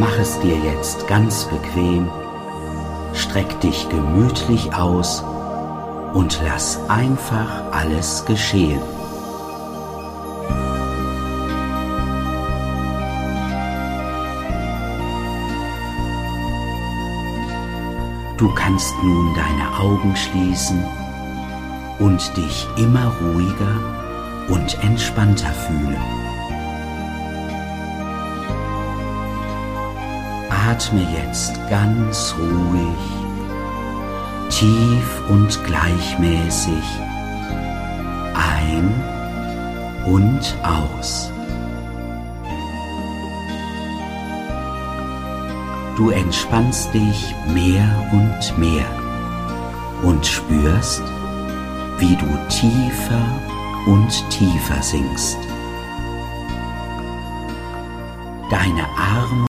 Mach es dir jetzt ganz bequem, streck dich gemütlich aus und lass einfach alles geschehen. Du kannst nun deine Augen schließen und dich immer ruhiger und entspannter fühlen. Atme jetzt ganz ruhig, tief und gleichmäßig ein und aus. Du entspannst dich mehr und mehr und spürst, wie du tiefer und tiefer sinkst. Deine Arme